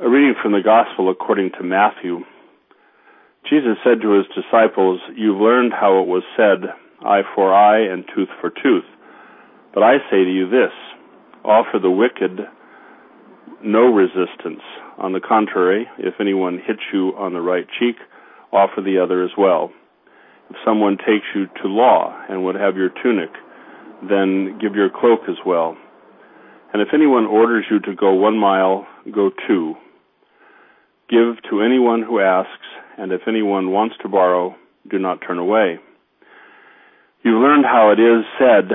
A reading from the Gospel according to Matthew. Jesus said to his disciples, "You've learned how it was said, eye for eye and tooth for tooth. But I say to you this, offer the wicked no resistance. On the contrary, if anyone hits you on the right cheek, offer the other as well. If someone takes you to law and would have your tunic, then give your cloak as well. And if anyone orders you to go 1 mile, go 2. Give to anyone who asks, and if anyone wants to borrow, do not turn away. You've learned how it is said,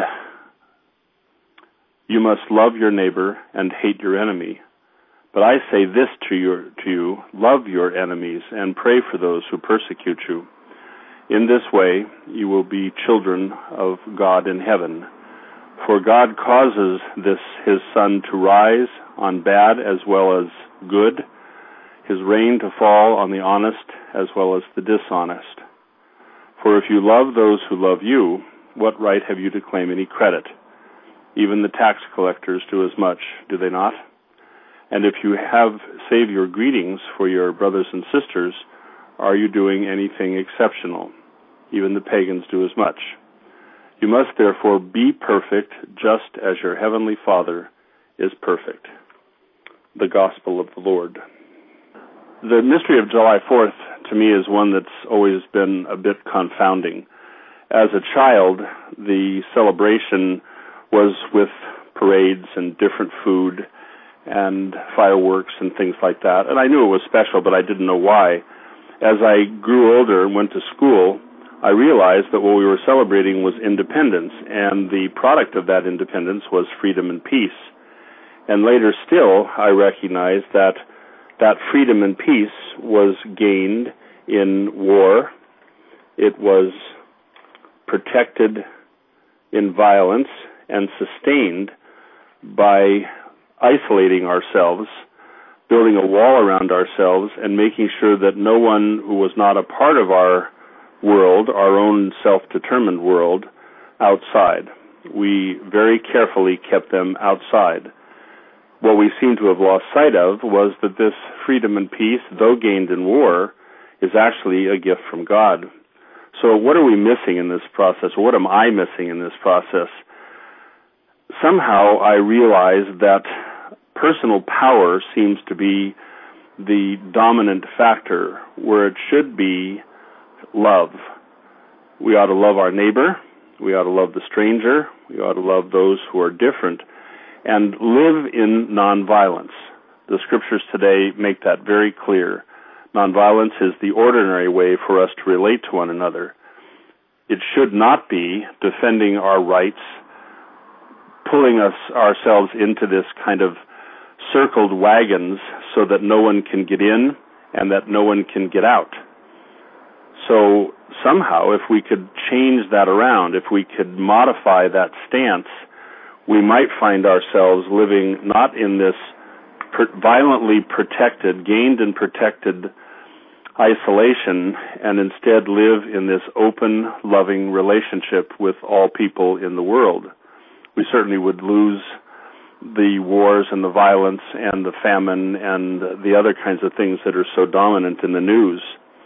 you must love your neighbor and hate your enemy. But I say this to you, love your enemies and pray for those who persecute you. In this way, you will be children of God in heaven. For God causes his sun to rise on bad as well as good, his rain to fall on the honest as well as the dishonest. For if you love those who love you, what right have you to claim any credit? Even the tax collectors do as much, do they not? And if you save your greetings for your brothers and sisters, are you doing anything exceptional? Even the pagans do as much. You must therefore be perfect, just as your heavenly Father is perfect." The Gospel of the Lord. The mystery of July 4th, to me, is one that's always been a bit confounding. As a child, the celebration was with parades and different food and fireworks and things like that. And I knew it was special, but I didn't know why. As I grew older and went to school, I realized that what we were celebrating was independence, and the product of that independence was freedom and peace. And later still, I recognized that freedom and peace was gained in war. It was protected in violence and sustained by isolating ourselves, building a wall around ourselves, and making sure that no one who was not a part of our world, our own self-determined world, outside. We very carefully kept them outside. What we seem to have lost sight of was that this freedom and peace, though gained in war, is actually a gift from God. So what are we missing in this process, or what am I missing in this process? Somehow I realize that personal power seems to be the dominant factor, where it should be love. We ought to love our neighbor. We ought to love the stranger. We ought to love those who are different and live in nonviolence. The scriptures today make that very clear. Nonviolence is the ordinary way for us to relate to one another. It should not be defending our rights, pulling ourselves into this kind of circled wagons so that no one can get in and that no one can get out. So somehow, if we could change that around, if we could modify that stance, we might find ourselves living not in this violently protected, gained and protected isolation, and instead live in this open, loving relationship with all people in the world. We certainly would lose the wars and the violence and the famine and the other kinds of things that are so dominant in the news.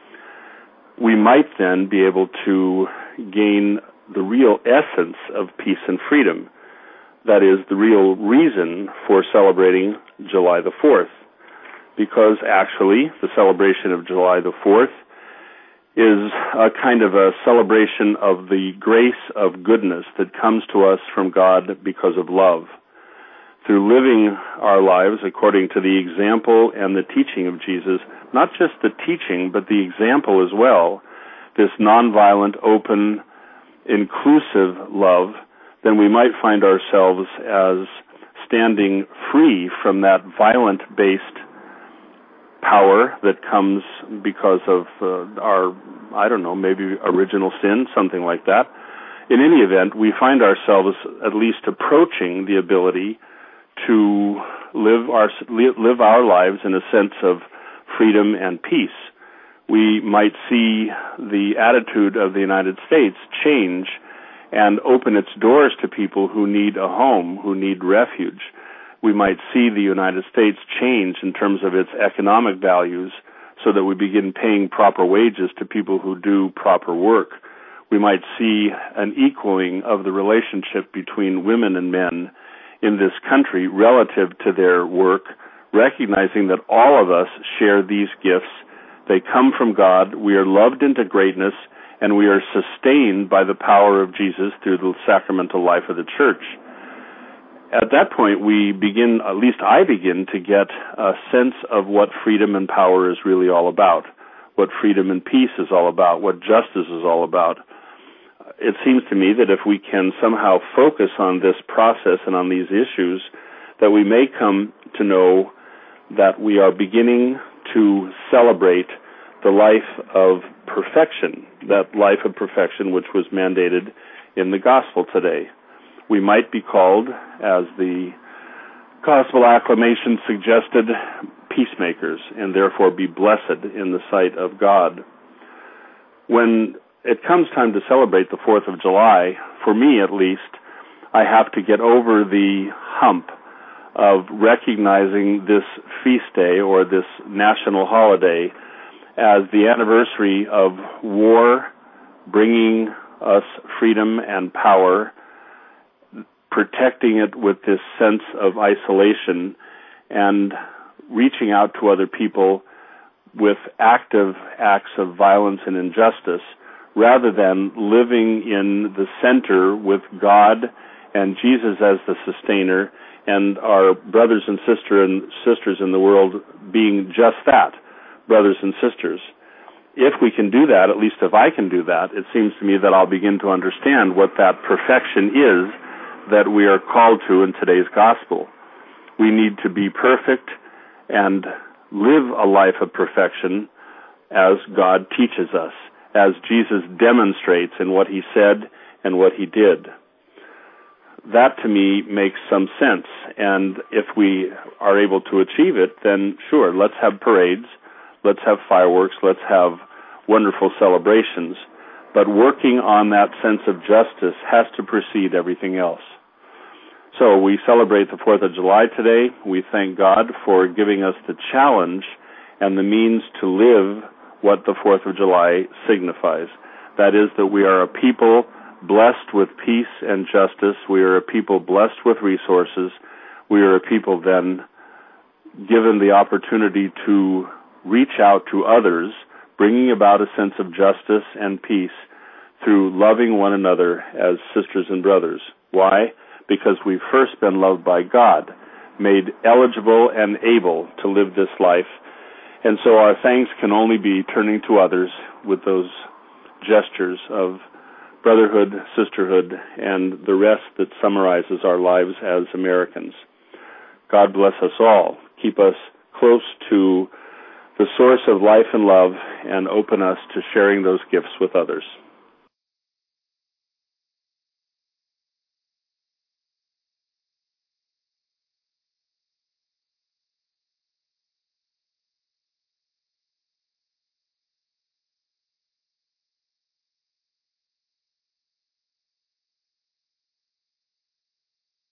We might then be able to gain the real essence of peace and freedom. That is the real reason for celebrating July the 4th. Because actually, the celebration of July the 4th is a kind of a celebration of the grace of goodness that comes to us from God because of love. Through living our lives according to the example and the teaching of Jesus, not just the teaching, but the example as well, this nonviolent, open, inclusive love, then we might find ourselves as standing free from that violent-based power that comes because of our, maybe original sin, something like that. In any event, we find ourselves at least approaching the ability to live our lives in a sense of freedom and peace. We might see the attitude of the United States change and open its doors to people who need a home, who need refuge. we might see the United States change in terms of its economic values so that we begin paying proper wages to people who do proper work. We might see an equaling of the relationship between women and men in this country relative to their work, recognizing that all of us share these gifts. They come from God. We are loved into greatness, and we are sustained by the power of Jesus through the sacramental life of the church. At that point, we begin, at least I begin, to get a sense of what freedom and power is really all about, what freedom and peace is all about, what justice is all about. It seems to me that if we can somehow focus on this process and on these issues, that we may come to know that we are beginning to celebrate the life of perfection, that life of perfection which was mandated in the gospel today. We might be called, as the gospel acclamation suggested, peacemakers, and therefore be blessed in the sight of God. When it comes time to celebrate the 4th of July, for me at least, I have to get over the hump of recognizing this feast day or this national holiday as the anniversary of war bringing us freedom and power, protecting it with this sense of isolation, and reaching out to other people with active acts of violence and injustice, rather than living in the center with God and Jesus as the sustainer, and our brothers and sisters in the world being just that, brothers and sisters. If we can do that, at least if I can do that, it seems to me that I'll begin to understand what that perfection is that we are called to in today's gospel. We need to be perfect and live a life of perfection as God teaches us, as Jesus demonstrates in what he said and what he did. That, to me, makes some sense. And if we are able to achieve it, then sure, let's have parades, let's have fireworks, let's have wonderful celebrations. But working on that sense of justice has to precede everything else. So we celebrate the 4th of July today. We thank God for giving us the challenge and the means to live what the 4th of July signifies. That is, that we are a people blessed with peace and justice. We are a people blessed with resources. We are a people then given the opportunity to reach out to others, bringing about a sense of justice and peace through loving one another as sisters and brothers. Why? Because we've first been loved by God, made eligible and able to live this life. And so our thanks can only be turning to others with those gestures of brotherhood, sisterhood, and the rest that summarizes our lives as Americans. God bless us all. Keep us close to the source of life and love, and open us to sharing those gifts with others.